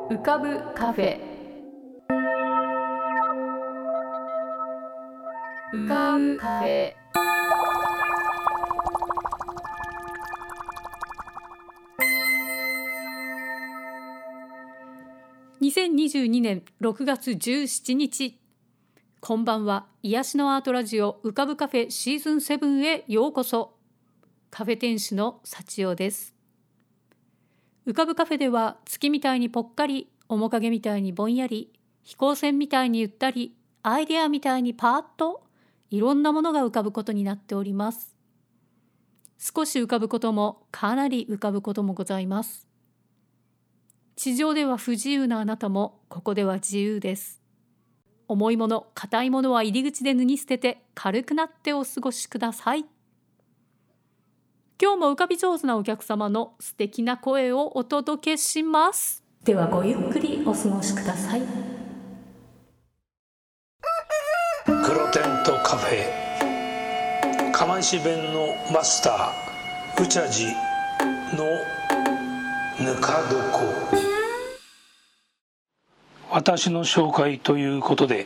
浮かぶカフェ。浮かぶカフェ。2022年6月17日、こんばんは。癒しのアートラジオ浮かぶカフェシーズン7へようこそ。カフェ店主の幸代です。浮かぶカフェでは、月みたいにぽっかり、面影みたいにぼんやり、飛行船みたいにゆったり、アイデアみたいにパーッと、いろんなものが浮かぶことになっております。少し浮かぶことも、かなり浮かぶこともございます。地上では不自由なあなたも、ここでは自由です。重いもの、硬いものは入り口で脱ぎ捨てて、軽くなってお過ごしください。今日も浮かび上手なお客様の素敵な声をお届けします。ではごゆっくりお過ごしください。 黒テントカフェ、釜石弁のマスター、うちゃじのぬか床。私の紹介ということで、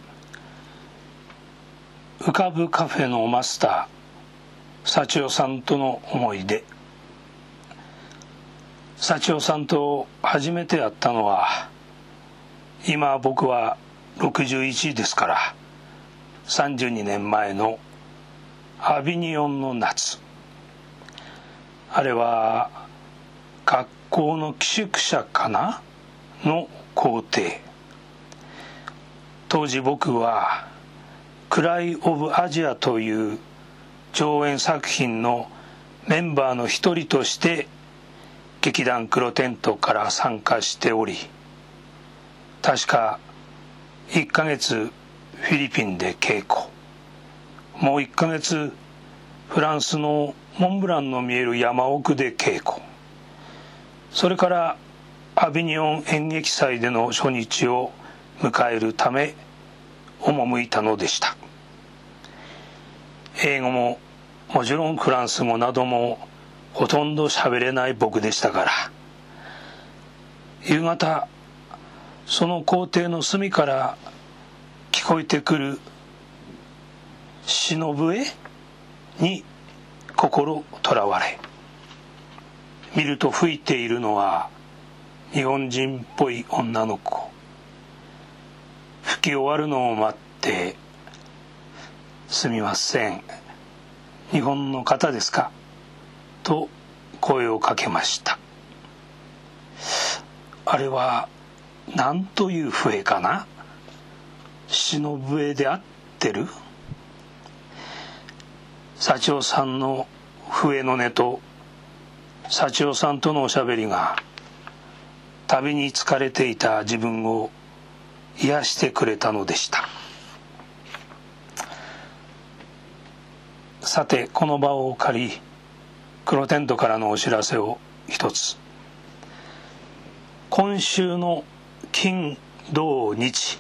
浮かぶカフェのマスター幸代さんとの思い出。幸代さんと初めて会ったのは、今僕は61ですから32年前のアビニオンの夏。あれは学校の寄宿舎かなの校庭。当時僕はクライ・オブ・アジアという上演作品のメンバーの一人として劇団黒テントから参加しており、確か1ヶ月フィリピンで稽古、もう1ヶ月フランスのモンブランの見える山奥で稽古、それからアビニオン演劇祭での初日を迎えるため赴いたのでした。英語ももちろんフランス語などもほとんど喋れない僕でしたから、夕方その校庭の隅から聞こえてくる詩の笛に心とらわれ、見ると吹いているのは日本人っぽい女の子。吹き終わるのを待って、すみません、日本の方ですかと声をかけました。あれは何という笛かな。詩の笛で合ってる？幸代さんの笛の音と幸代さんとのおしゃべりが、旅に疲れていた自分を癒してくれたのでした。さて、この場を借り、黒テントからのお知らせを一つ。今週の金土日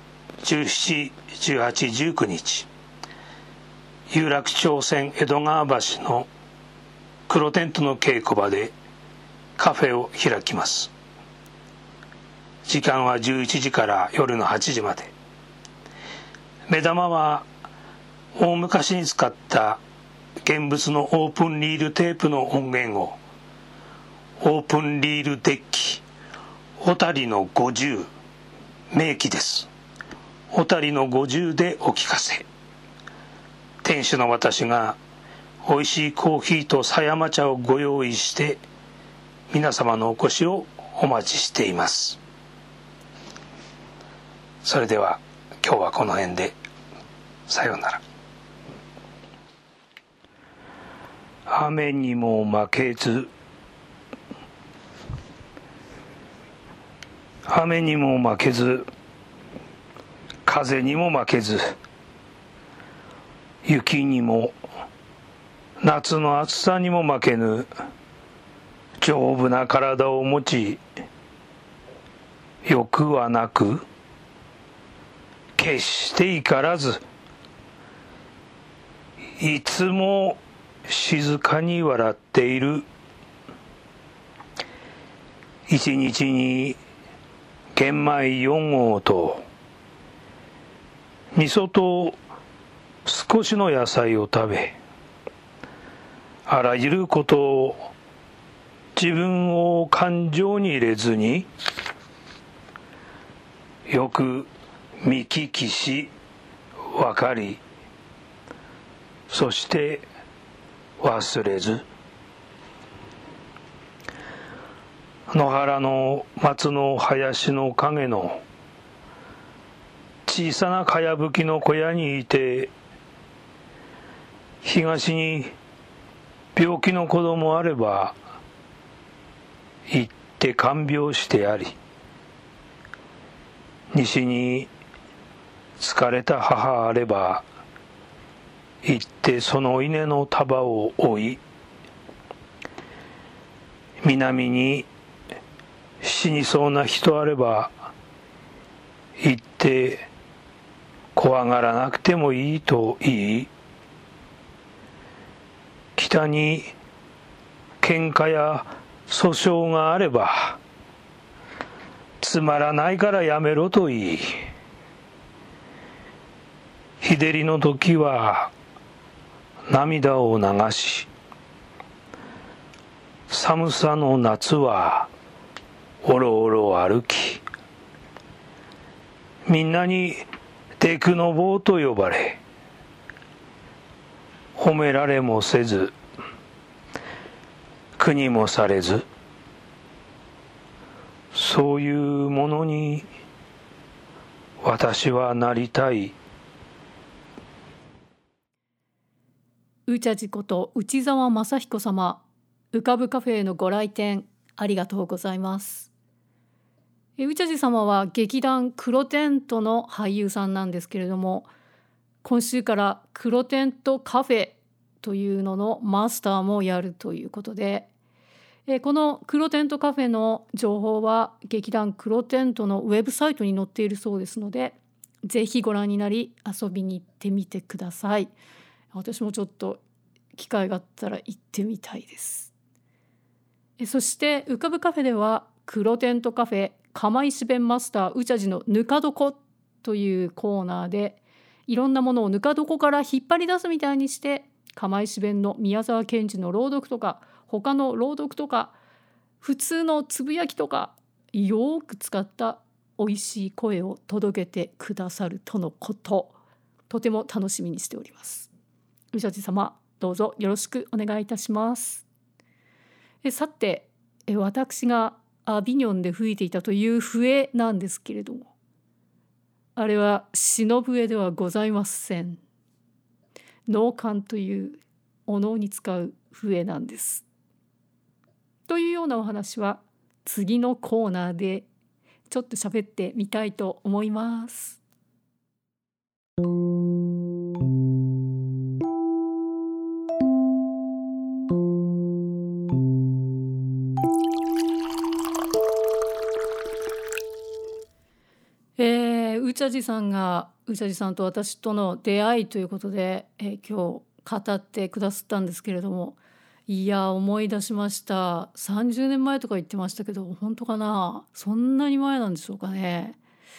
17、18、19日、有楽町線江戸川橋の黒テントの稽古場でカフェを開きます。時間は11時から夜の8時まで。目玉は大昔に使った現物のオープンリールテープの音源をオープンリールデッキ小谷の50、名機です。小谷の50でお聞かせ。店主の私が美味しいコーヒーと狭山茶をご用意して皆様のお越しをお待ちしています。それでは今日はこの辺で。さようなら。雨にも負けず、雨にも負けず、風にも負けず、雪にも夏の暑さにも負けぬ丈夫な体を持ち、欲はなく決して怒らず、いつも静かに笑っている。一日に玄米4合と味噌と少しの野菜を食べ、あらゆることを自分を感情に入れずによく見聞きし分かり、そして忘れず、野原の松の林の陰の小さなかやぶきの小屋にいて、東に病気の子供あれば行って看病してやり、西に疲れた母あれば行ってその稲の束を追い、南に死にそうな人あれば行って怖がらなくてもいいと言い、北に喧嘩や訴訟があればつまらないからやめろと言い、日照りの時は涙を流し、寒さの夏はおろおろ歩き、みんなにテクノボーと呼ばれ、褒められもせず苦にもされず、そういうものに私はなりたい。 宇茶寺こと内澤正彦様、浮かぶカフェへのご来店ありがとうございます。宇茶寺様は劇団黒テントの俳優さんなんですけれども、今週から黒テントカフェというののマスターもやるということで、この黒テントカフェの情報は劇団黒テントのウェブサイトに載っているそうですので、ぜひご覧になり遊びに行ってみてください。私もちょっと機会があったら行ってみたいです。そして浮かぶカフェでは黒テントカフェ釜石弁マスター宇茶寺のぬか床というコーナーで、いろんなものをぬか床から引っ張り出すみたいにして釜石弁の宮沢賢治の朗読とか他の朗読とか普通のつぶやきとかよく使ったおいしい声を届けてくださるとのこと。とても楽しみにしております。宇茶寺様、どうぞよろしくお願いいたします。さて、私がアビニョンで吹いていたという笛なんですけれども、あれは篠笛ではございません。農管というお能に使う笛なんです。というようなお話は次のコーナーでちょっと喋ってみたいと思います。宇茶寺さんが宇茶寺さんと私との出会いということで、今日語ってくださったんですけれども、いや思い出しました。30年前とか言ってましたけど本当かな、そんなに前なんでしょうかね。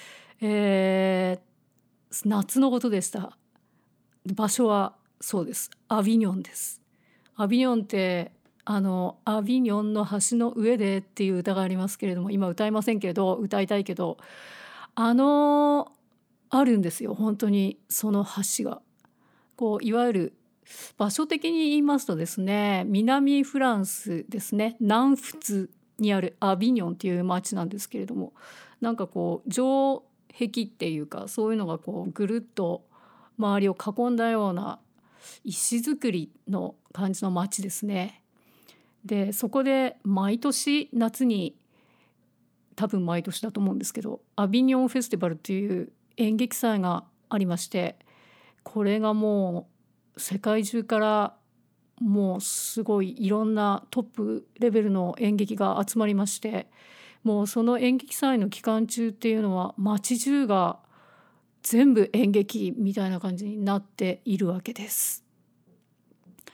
夏のことでした。場所はそうです、アビニョンです。アビニョンってアビニョンの橋の上でっていう歌がありますけれども、今歌いませんけれど歌いたいけど、あるんですよ本当に。その橋がこういわゆる場所的に言いますとですね、南フランスですね、南仏にあるアビニョンっていう町なんですけれども、なんかこう城壁っていうかそういうのがこうぐるっと周りを囲んだような石造りの感じの町ですね。でそこで毎年夏に、多分毎年だと思うんですけど、アビニョンフェスティバルっていう演劇祭がありまして、これがもう世界中からもうすごいいろんなトップレベルの演劇が集まりまして、もうその演劇祭の期間中っていうのは街中が全部演劇みたいな感じになっているわけです。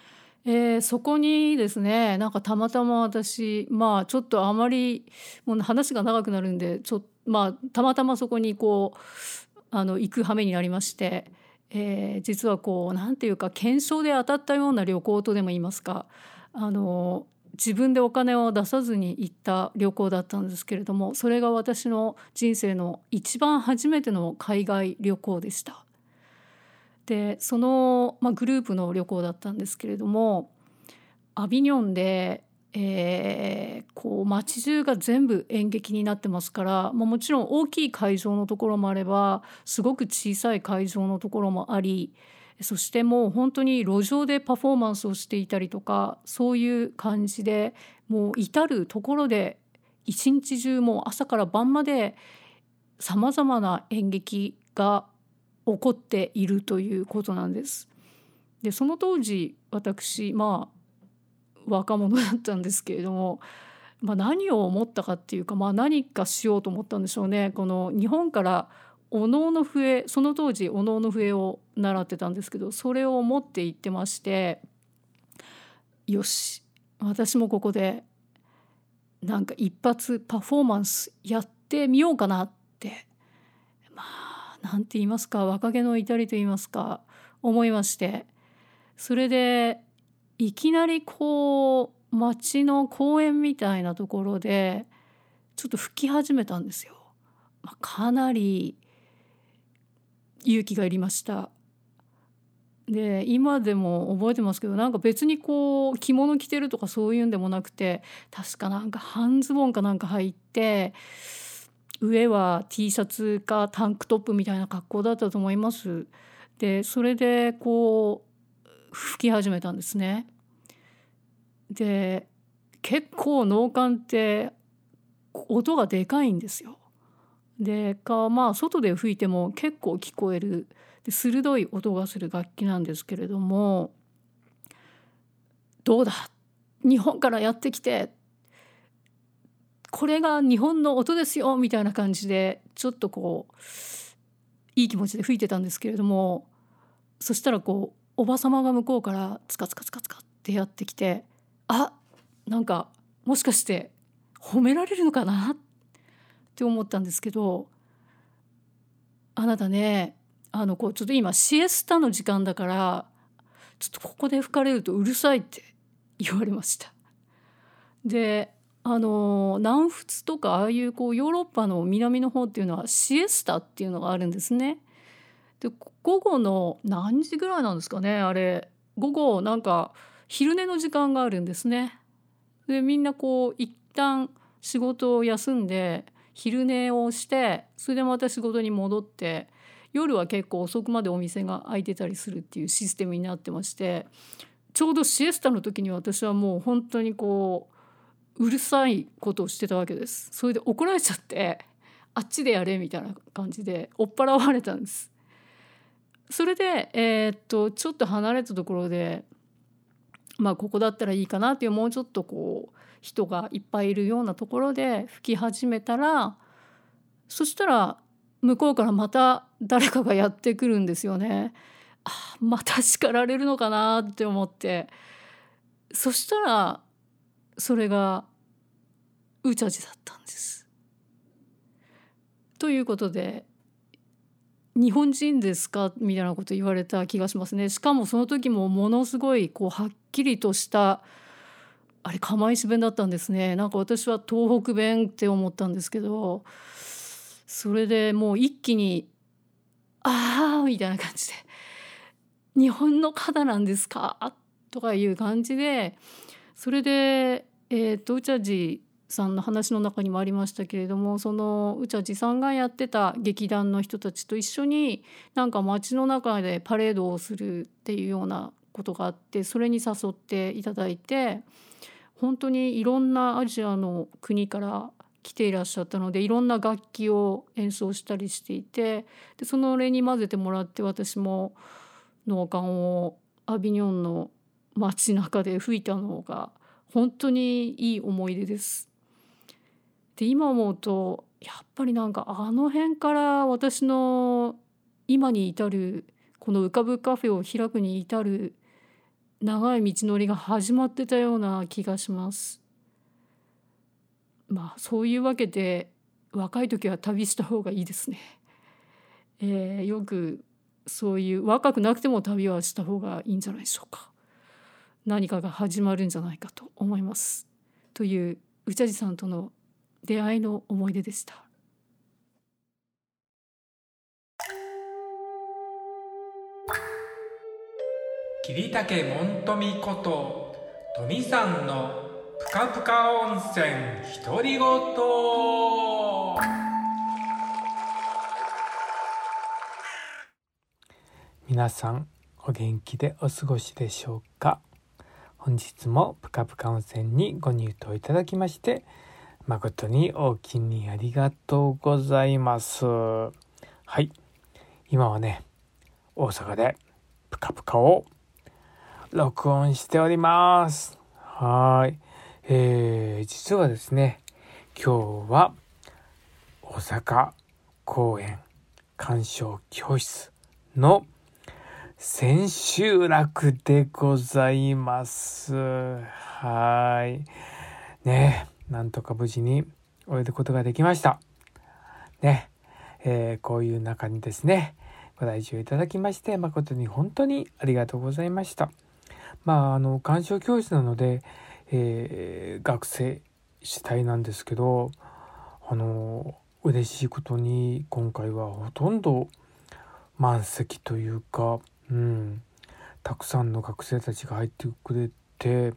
そこにですね、なんかたまたま私、まあちょっとあまりもう話が長くなるんで、まあたまたまそこにこう行く羽目になりまして、実はこうなんていうか懸賞で当たったような旅行とでも言いますか、自分でお金を出さずに行った旅行だったんですけれども、それが私の人生の一番初めての海外旅行でした。でその、グループの旅行だったんですけれども、アビニョンで、こう街中が全部演劇になってますから、もちろん大きい会場のところもあればすごく小さい会場のところもあり、そしてもう本当に路上でパフォーマンスをしていたりとか、そういう感じでもう至るところで一日中もう朝から晩までさまざまな演劇が起こっているということなんです。でその当時私若者だったんですけれども、何を思ったかっていうか、何かしようと思ったんでしょうね。この日本からお能の笛、その当時お能の笛を習ってたんですけど、それを持って行ってまして、よし私もここでなんか一発パフォーマンスやってみようかなって、なんて言いますか、若気の至りと言いますか思いまして、それでいきなりこう街の公園みたいなところでちょっと吹き始めたんですよ。かなり勇気がいりました。で今でも覚えてますけど、なんか別にこう着物着てるとかそういうんでもなくて、確かなんか半ズボンかなんか履いて、上は T シャツかタンクトップみたいな格好だったと思います。でそれでこう吹き始めたんですね。で結構能管って音がでかいんですよ。で外で吹いても結構聞こえる、で鋭い音がする楽器なんですけれども、どうだ日本からやってきてこれが日本の音ですよみたいな感じでちょっとこういい気持ちで吹いてたんですけれども、そしたらこうおばさまが向こうからツカツカツカツカってやってきて、なんかもしかして褒められるのかなって思ったんですけど、あなたね、こうちょっと今シエスタの時間だからちょっとここで吹かれるとうるさいって言われました。で南仏とかああいうこうヨーロッパの南の方っていうのはシエスタっていうのがあるんですね。で午後の何時ぐらいなんですかね、あれ午後なんか昼寝の時間があるんですね。でみんなこう一旦仕事を休んで昼寝をして、それでまた仕事に戻って、夜は結構遅くまでお店が開いてたりするっていうシステムになってまして、ちょうどシエスタの時に私はもう本当にこううるさいことをしてたわけです。それで怒られちゃって、あっちでやれみたいな感じで追っ払われたんです。それで、ちょっと離れたところで、ここだったらいいかなっていう、もうちょっとこう人がいっぱいいるようなところで吹き始めたら、そしたら向こうからまた誰かがやってくるんですよね。また叱られるのかなって思って、そしたらそれがウチャジだったんです。ということで、日本人ですかみたいなこと言われた気がしますね。しかもその時もものすごいこうはっきりとした釜石弁だったんですね。なんか私は東北弁って思ったんですけど、それでもう一気にみたいな感じで、日本の方なんですかとかいう感じで、それでウチャジさんの話の中にもありましたけれども、そのウチャジさんがやってた劇団の人たちと一緒になんか街の中でパレードをするっていうようなことがあって、それに誘っていただいて、本当にいろんなアジアの国から来ていらっしゃったので、いろんな楽器を演奏したりしていて、でその例に混ぜてもらって、私も能管をアビニョンの街中で吹いたのが本当にいい思い出です。で今思うとやっぱりなんかあの辺から私の今に至る、この浮かぶカフェを開くに至る長い道のりが始まってたような気がします。そういうわけで若い時は旅した方がいいですね。よくそういう若くなくても旅はした方がいいんじゃないでしょうか。何かが始まるんじゃないかと思います。という宇茶寺さんとの出会いの思い出でした。 桐竹門富こと富さんのぷかぷか温泉独り言。皆さんお元気でお過ごしでしょうか。本日もぷかぷか温泉にご入湯いただきまして誠にお気にありがとうございます。はい、今はね大阪でぷかぷかを録音しております。はい、実はですね今日は大阪公園鑑賞教室の千秋楽でございます。はいね、なんとか無事に終えることができましたね。こういう中にですねご来場いただきまして誠に本当にありがとうございました。鑑賞教室なので、学生主体なんですけど嬉しいことに今回はほとんど満席というか、たくさんの学生たちが入ってくれて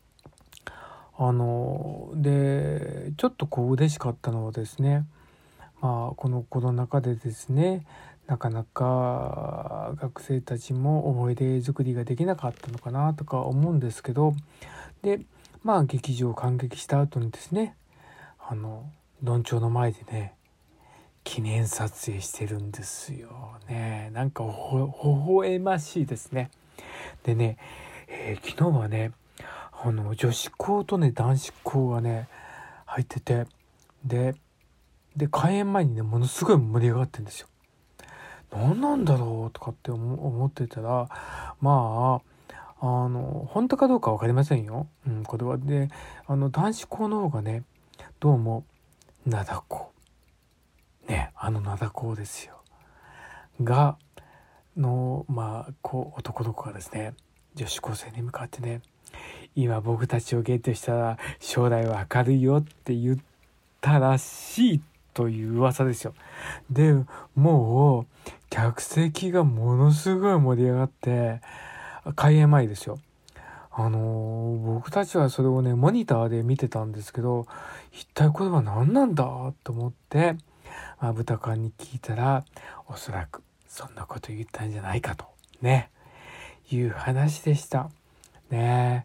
でちょっと嬉しかったのはですね、このコロナ禍でですねなかなか学生たちも思い出作りができなかったのかなとか思うんですけど、で劇場を感激した後にですねどんちょうの前でね記念撮影してるんですよね。なんか微笑ましいですね。でね、昨日はね女子校とね男子校がね入っててで開演前にねものすごい盛り上がってるんですよ。何なんだろうとかって思ってたら本当かどうか分かりませんよ、これは。で男子校の方がねどうも灘校ね灘校ですよがの男の子がですね女子高生に向かってね今僕たちをゲットしたら将来は明るいよって言ったらしいという噂ですよ。でもう客席がものすごい盛り上がって開演前ですよ。僕たちはそれをねモニターで見てたんですけど一体これは何なんだと思って豚館に聞いたらおそらくそんなこと言ったんじゃないかとねいう話でしたね。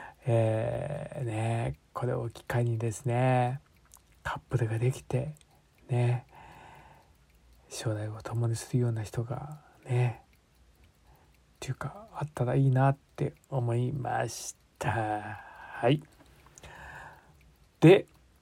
これを機会にですねカップルができてね将来を共にするような人がねっていうかあったらいいなって思いました。はい。で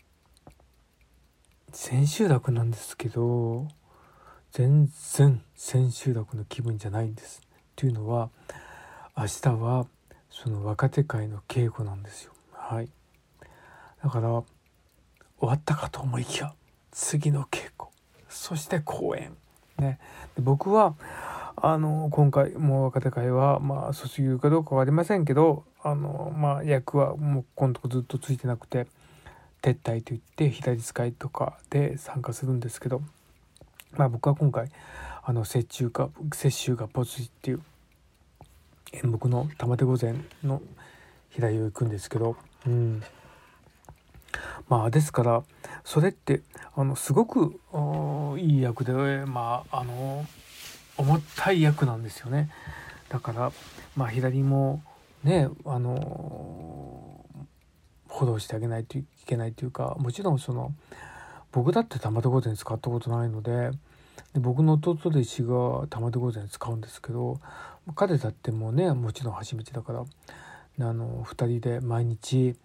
千秋楽なんですけど全然千秋楽の気分じゃないんです。というのは明日はその若手会の稽古なんですよ。はい。だから終わったかと思いきや次の稽古そして公演ね。で僕は今回もう若手会は卒業かどうかはありませんけど役はもうこのとこずっとついてなくて撤退といって左使いとかで参加するんですけど僕は今回雪舟が没事っていう演目の玉手御前の左を行くんですけど、ですからそれってすごくいい役で重たい役なんですよね。だから左もねフォローしてあげないといけないというか、もちろん僕だって玉手御前使ったことないので僕の弟弟子が玉手御前使うんですけど彼だってもうねもちろん初めてだから2人で毎日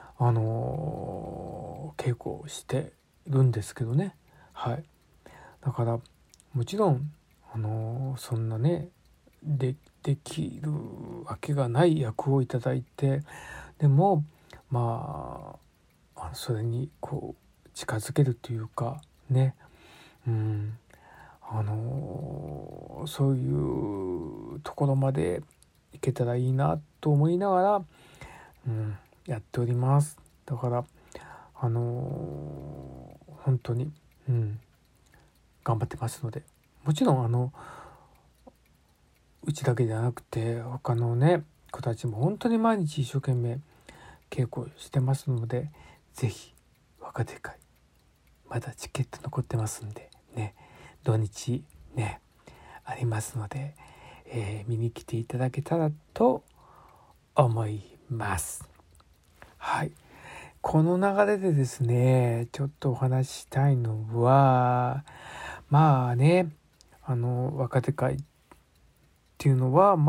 稽古をしてるんですけどね。はい。だからもちろんそんなねでできるわけがない役をいただいて、でもそれにこう近づけるというかね、そういうところまでいけたらいいなと思いながら、やっております。だから本当に、頑張ってますので、もちろんうちだけじゃなくて他のね子たちも本当に毎日一生懸命稽古してますので、ぜひ若手会まだチケット残ってますんでね、土日ねありますので、見に来ていただけたらと思います。はい、この流れでですね、ちょっとお話ししたいのは若手会っていうのは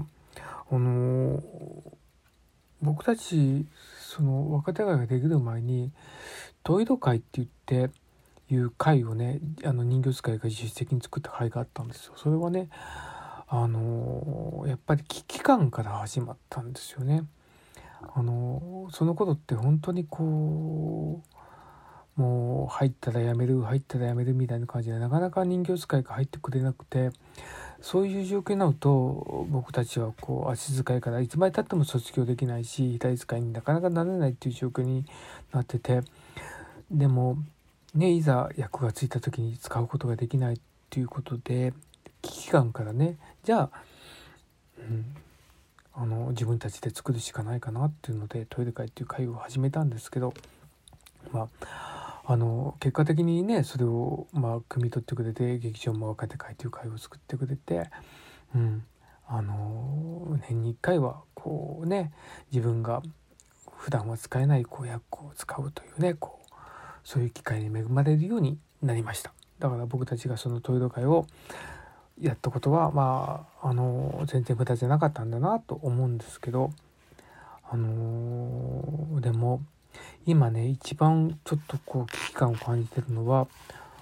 僕たちその若手会ができる前にトイド会って言っていう会をね、人形使いが自主的に作った会があったんですよ。それはねやっぱり危機感から始まったんですよね。その頃って本当にこうもう入ったらやめるみたいな感じでなかなか人形使いが入ってくれなくて、そういう状況になると僕たちはこう足使いからいつまでたっても卒業できないし、左使いになかなかなれないっていう状況になってて、でもねいざ役がついた時に使うことができないっていうことで危機感からね、じゃあ、自分たちで作るしかないかなっていうのでトイレ会っていう会を始めたんですけど、結果的にねそれを汲み取ってくれて劇場も若手会という会を作ってくれて、年に1回はこうね自分が普段は使えない役を使うというねそういう機会に恵まれるようになりました。だから僕たちがそのトイレ会をやったことは全然無駄じゃなかったんだなと思うんですけど、でも今ね一番ちょっと危機感を感じてるのは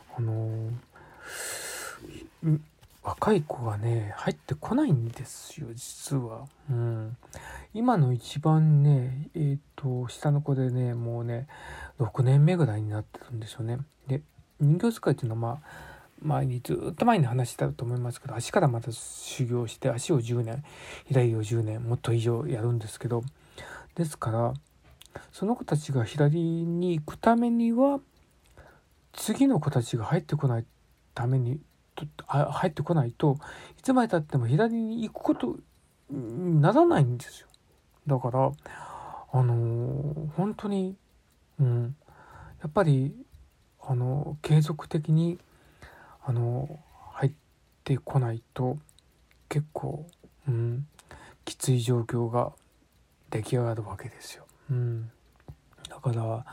若い子がね入ってこないんですよ実は。今の一番ね下の子でねもうね6年目ぐらいになってるんですよね。で人形使いっていうのはずっと前に話したと思いますけど、足からまた修行して足を10年左を10年もっと以上やるんですけど、ですからその子たちが左に行くためには次の子たちが入ってこないといつまでたっても左に行くことにならないんですよ。だから本当に、やっぱり継続的に入ってこないと結構、きつい状況が出来上がるわけですよ。だから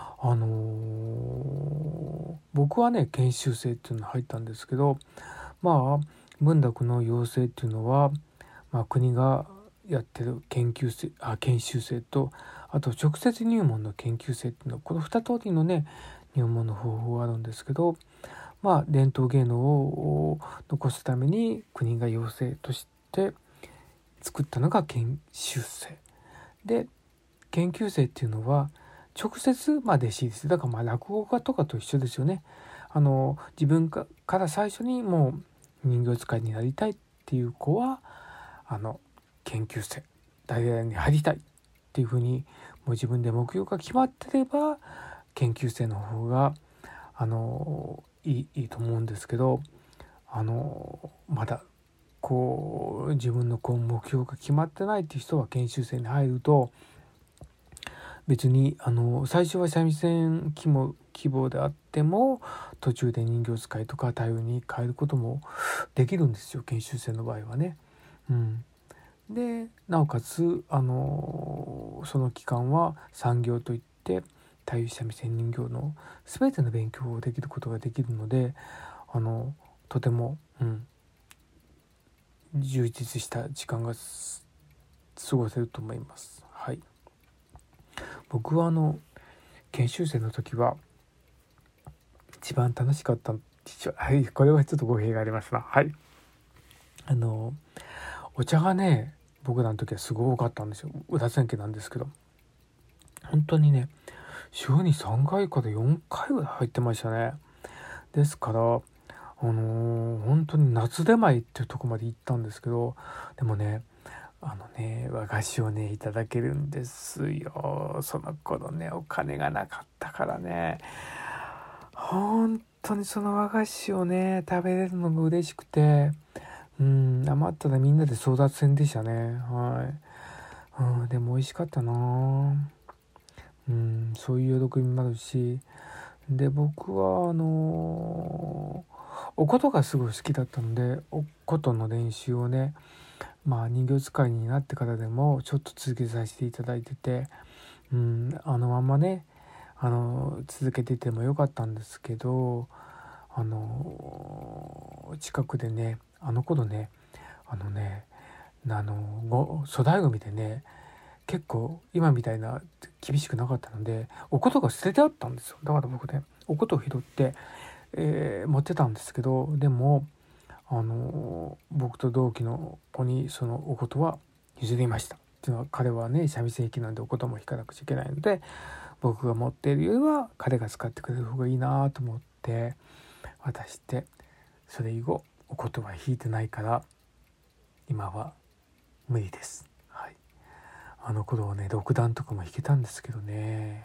僕はね研修生っていうのに入ったんですけど、文楽の養成っていうのは、国がやってる研修生とあと直接入門の研究生っていうのはこの2通りのね入門の方法があるんですけど、伝統芸能を残すために国が養成として作ったのが研修生で、研究生っていうのは直接弟子です。だから落語家とかと一緒ですよね。自分から最初にもう人形使いになりたいっていう子は研究生大々に入りたいっていうふうにもう自分で目標が決まってれば研究生の方がいいと思うんですけど、まだ自分の目標が決まってないっていう人は研修生に入ると別に最初は三味線希望であっても途中で人形使いとか太陽に変えることもできるんですよ、研修生の場合はね。でなおかつその期間は産業といって太陽三味線人形の全ての勉強をできることができるのでとても、充実した時間が過ごせると思います。はい、僕は研修生の時は一番楽しかったこれはちょっと語弊がありますな。はい、 お茶がね僕らの時はすごい多かったんですよ。裏千家なんですけど、本当にね週に3回から4回ぐらい入ってましたね。ですから本当に夏出前っていうとこまで行ったんですけど、でもね和菓子をねいただけるんですよ。その頃ねお金がなかったからね、本当にその和菓子をね食べれるのが嬉しくて、余ったらみんなで争奪戦でしたね。でも美味しかったな。そういう喜びもあるし、で僕はお琴がすごい好きだったので、お琴の練習をね人形使いになってからでもちょっと続けさせていただいてて、ままね続けててもよかったんですけど、近くでね頃ね粗大ゴミでね結構今みたいな厳しくなかったのでお琴が捨ててあったんですよ。だから僕ねお琴を拾って、持ってたんですけど、でも僕と同期の子にそのお琴は譲りました。っていうのは彼はね三味線弾きなんでお琴も弾かなくちゃいけないので、僕が持っているよりは彼が使ってくれる方がいいなと思って渡して、それ以後お琴は弾いてないから今は無理です。あの頃はね6段とかも弾けたんですけどね、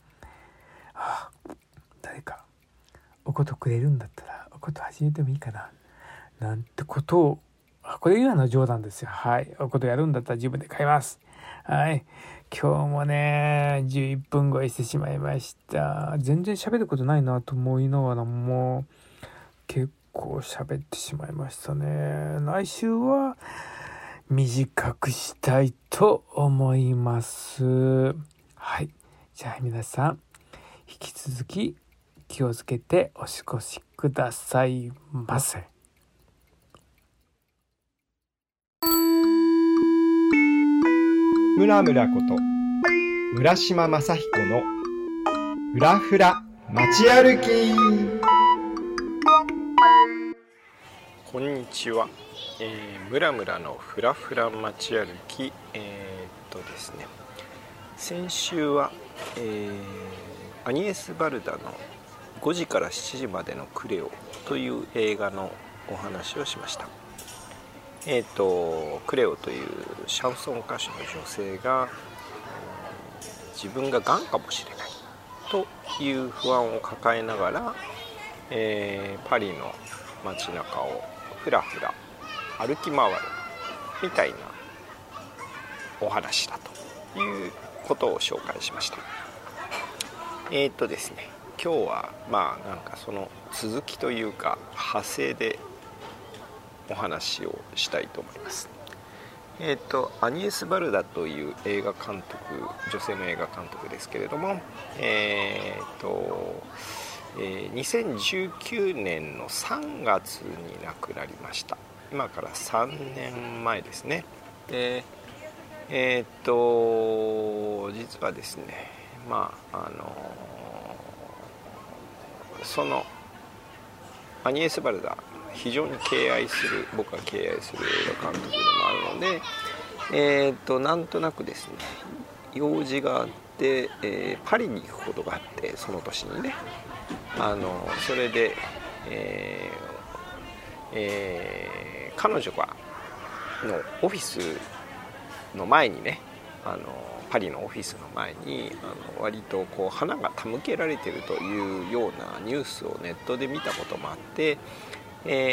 誰かお琴くれるんだったらお琴始めてもいいかななんてことを、これ今の冗談ですよ。お琴やるんだったら自分で買います。今日もね11分超えしてしまいました。全然喋ることないなと思いながらも結構喋ってしまいましたね。来週は短くしたいと思います。じゃあ皆さん引き続き気をつけてお過ごしくださいませ。 ムラムラこと浦島正彦のフラフラ街歩き。 こんにちは。ムラムラのフラフラ街歩き。ですね、先週は、アニエス・バルダの5時から7時までのクレオという映画のお話をしました。クレオというシャンソン歌手の女性が自分ががんかもしれないという不安を抱えながら、パリの街中をふらふら歩き回るみたいなお話だということを紹介しました。ですね、今日はなんかその続きというか派生でお話をしたいと思います。アニエス・バルダという映画監督、女性の映画監督ですけれども、2019年の3月に亡くなりました。今から3年前ですね。で実はですね、そのアニエス・バルダ非常に僕が敬愛する映画監督でもあるので、なんとなくですね用事があって、パリに行くことがあって、その年にねそれで、彼女のオフィスの前にねパリのオフィスの前に割とこう花が手向けられているというようなニュースをネットで見たこともあって、なんて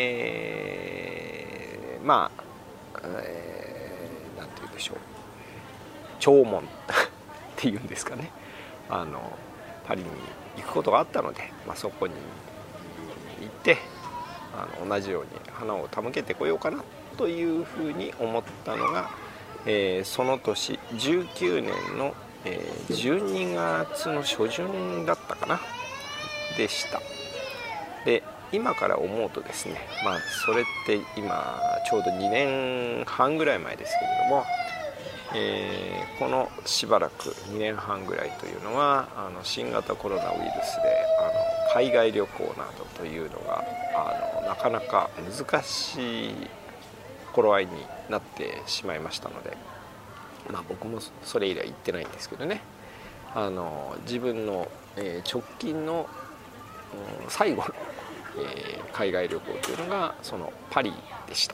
言うんでしょう、弔問っていうんですかね、パリに行くことがあったので、そこに行って同じように花を手向けてこようかなというふうに思ったのが、その年19年の、12月の初旬だったかなでした。で今から思うとですね、それって今ちょうど2年半ぐらい前ですけれども、このしばらく2年半ぐらいというのは新型コロナウイルスで海外旅行などというのがなかなか難しい頃合いになってしまいましたので、僕もそれ以来行ってないんですけどね、自分の、直近の、最後の、海外旅行というのがそのパリでした。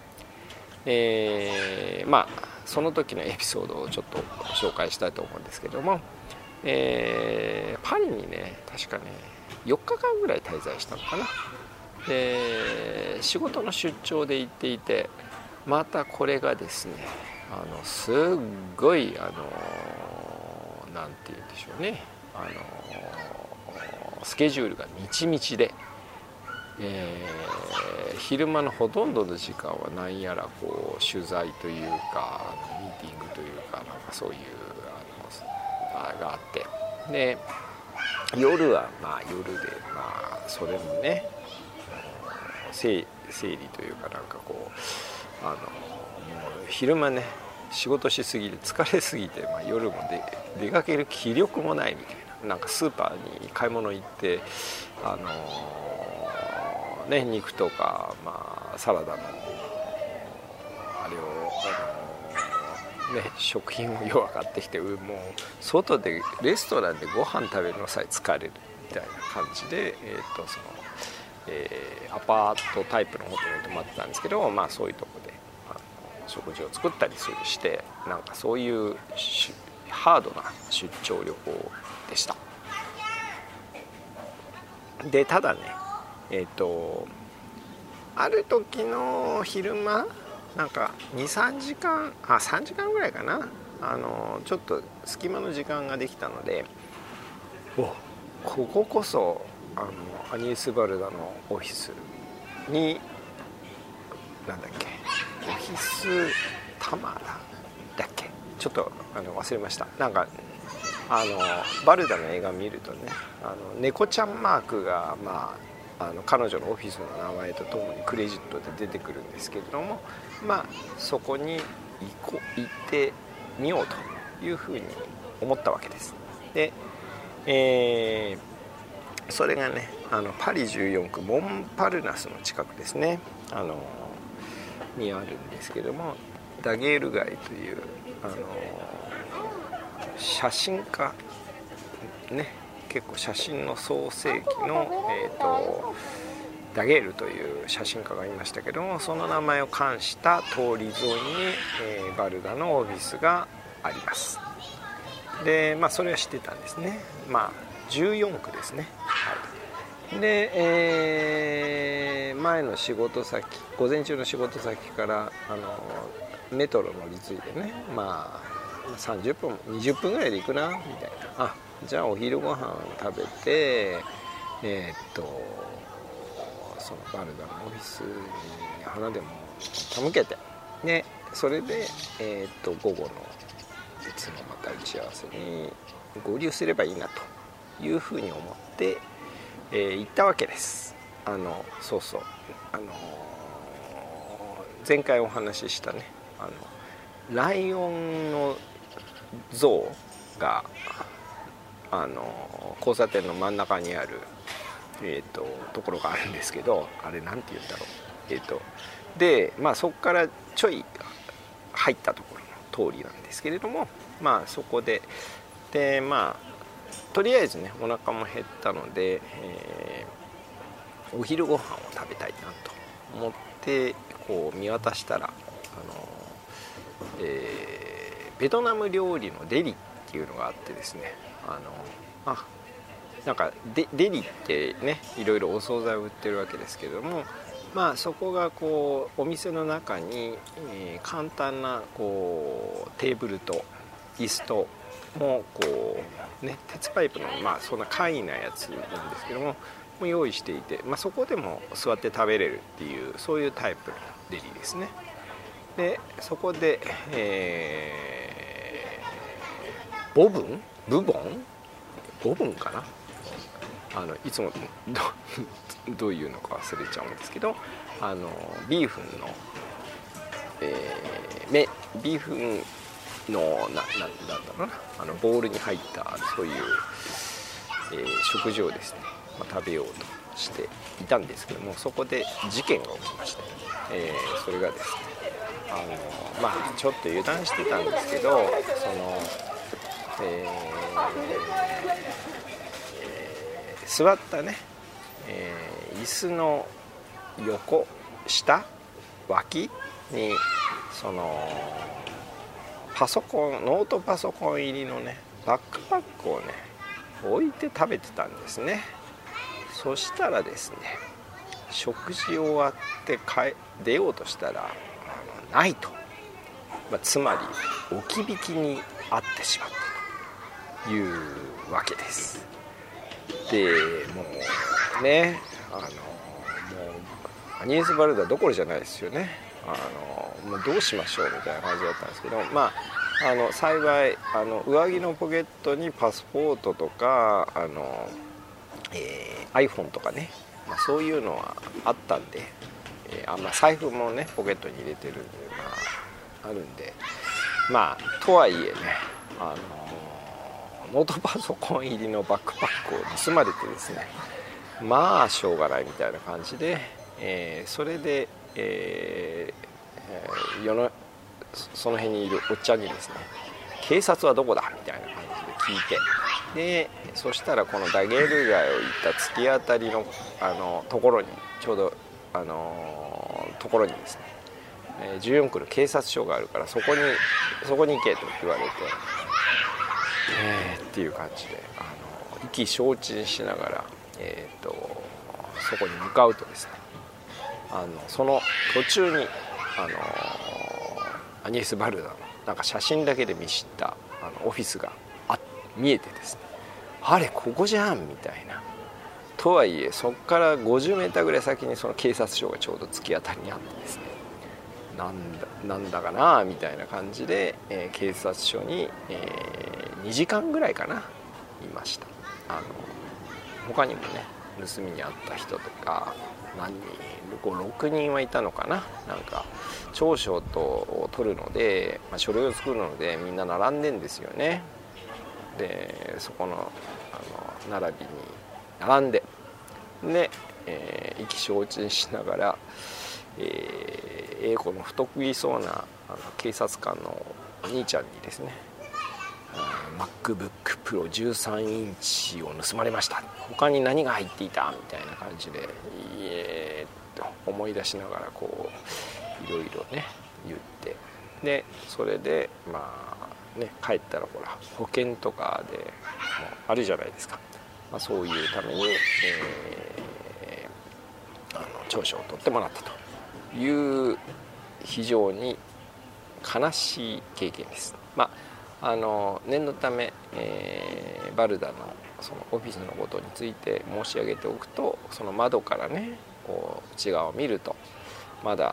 その時のエピソードをちょっと紹介したいと思うんですけども、パリにね確かね4日間ぐらい滞在したのかな。で仕事の出張で行っていて、またこれがですねすっごいなんて言うんでしょうね、スケジュールがみちみちで、昼間のほとんどの時間は何やらこう取材というかミーティングというか、そういうがあって、で夜は夜でそれもね整理というかこうもう昼間ね仕事しすぎて疲れすぎて、夜も出かける気力もないみたいな、スーパーに買い物行って肉とか、サラダのあれを食品を要は買ってきて、もう外でレストランでご飯食べるのさえ疲れるみたいな感じで、アパートタイプのホテルに泊まってたんですけど、そういうとこで食事を作ったりして、そういうハードな出張旅行でした。でただねある時の昼間2,3時間3時間ぐらいかな、ちょっと隙間の時間ができたので、こここそアニエス・バルダのオフィスにオフィスタマラだっけ、ちょっと忘れました。バルダの映画見るとね猫ちゃんマークが彼女のオフィスの名前とともにクレジットで出てくるんですけれども、そこに行ってみようというふうに思ったわけです。で、それがねパリ14区モンパルナスの近くですねにあるんですけども、ダゲール街という写真家ね、結構写真の創世記の、ダゲールという写真家がいましたけども、その名前を冠した通り沿いに、バルダのオフィスがあります。でそれは知ってたんですね。14区ですね、はい。で、前の仕事先午前中の仕事先からメトロ乗り継いでね30分20分ぐらいで行くなみたいな、じゃあお昼ご飯食べてそのバルダのオフィスに花でも手向けて、でそれで午後の別のまた打ち合わせに合流すればいいなというふうに思って行ったわけです。前回お話ししたねライオンの像が交差点の真ん中にある、ところがあるんですけど、あれなんて言うんだろう、でそこからちょい入ったところの通りなんですけれども、そこでとりあえずねお腹も減ったので、お昼ご飯を食べたいなと思ってこう見渡したらベトナム料理のデリっていうのがあってですね、デリってねいろいろお惣菜を売ってるわけですけども、そこがこうお店の中に、簡単なこうテーブルと椅子ともこうね鉄パイプのそんな簡易なやつなんですけども用意していて、そこでも座って食べれるっていうそういうタイプのデリですね。でそこで、ボブンかな、いつもどういうのか忘れちゃうんですけどビーフンの、ビーフンのなんだろうなボウルに入ったそういう、食事をですね、食べようとしていたんですけども、そこで事件が起きまして、それがですねちょっと油断してたんですけど、座ったね、椅子の横下脇にノートパソコン入りのねバックパックをね置いて食べてたんですね。そしたらですね、食事終わって出ようとしたらないと、つまり置き引きにあってしまったというわけです。でもうね、もうアニエス・バルダどころじゃないですよね。もうどうしましょうみたいな感じだったんですけど、幸い上着のポケットにパスポートとかiPhone とかね、そういうのはあったんで、財布もねポケットに入れてるんで、あるんで、とはいえね、ノートパソコン入りのバックパックを盗まれてですね、しょうがないみたいな感じで、それで、その辺にいるおっちゃんにですね、警察はどこだみたいな感じで聞いて、でそしたらこのダゲル街を行った突き当たりのところにちょうどところにですね、14区の警察署があるからそこに行けと言われて、っていう感じで意気消沈しながら、そこに向かうとですね、その途中にアニエス・バルダのなんか写真だけで見知ったオフィスが見えてですね、あれここじゃんみたいな。とはいえそこから50メーターぐらい先にその警察署がちょうど突き当たりにあってですね、なんだかなみたいな感じで、警察署に、2時間ぐらいかないました。他にもね盗みにあった人とか何人6人はいたのかな。なんか調書を取るので、書類を作るのでみんな並んでんですよね。でそこの並びに並んで、意気消沈しながら、英語の不得意そうな警察官のお兄ちゃんにですね、MacBook Pro 13インチを盗まれました、他に何が入っていたみたいな感じで思い出しながらこういろいろね言って、でそれで帰ったらほら保険とかでもあるじゃないですか。そういうために、調書を取ってもらったという非常に悲しい経験です。念のため、バルダのそのオフィスのことについて申し上げておくと、その窓からねこう内側を見るとまだ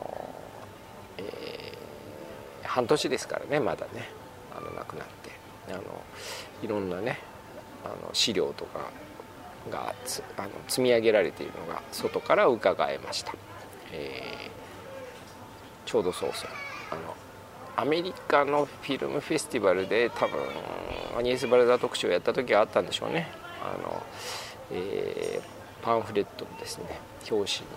半年ですからね、まだね亡くなっていろんなね資料とかが積み上げられているのが外から伺えました。ちょうどそうアメリカのフィルムフェスティバルで多分アニエス・バルダ特集をやった時はあったんでしょうね。パンフレットのですね表紙に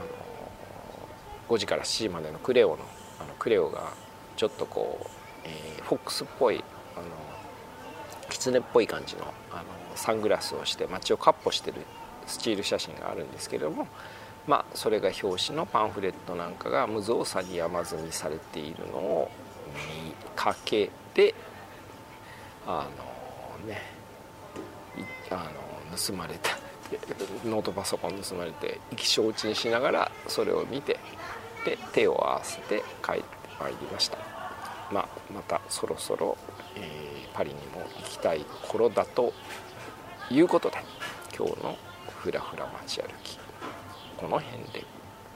5時から7時までのクレオがちょっとこう、フォックスっぽいキツネっぽい感じのサングラスをして街を闊歩してるスチール写真があるんですけれども、それが表紙のパンフレットなんかが無造作に山積みされているのを見かけて盗まれたノートパソコン盗まれて意気消沈しながらそれを見て、で手を合わせて帰ってまいりました。またそろそろ、パリにも行きたい頃だということで、今日のふらふら街歩きこの辺で。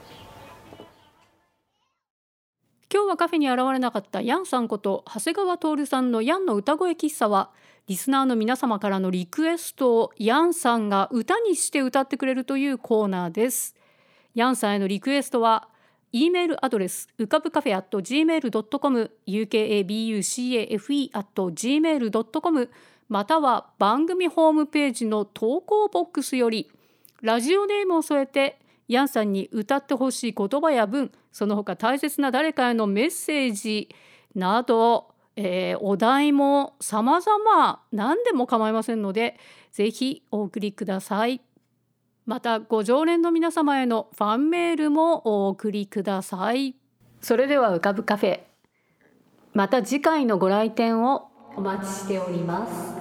今日はカフェに現れなかったヤンさんこと長谷川徹さんのヤンの歌声喫茶は、リスナーの皆様からのリクエストをヤンさんが歌にして歌ってくれるというコーナーです。ヤンさんへのリクエストは E メールアドレスうかぶカフェ @gmail.com ukabucafe@gmail.com または番組ホームページの投稿ボックスより、ラジオネームを添えてヤンさんに歌ってほしい言葉や文、その他大切な誰かへのメッセージなど、お題も様々何でも構いませんので、ぜひお送りください。またご常連の皆様へのファンメールもお送りください。それでは浮かぶカフェ、また次回のご来店をお待ちしております。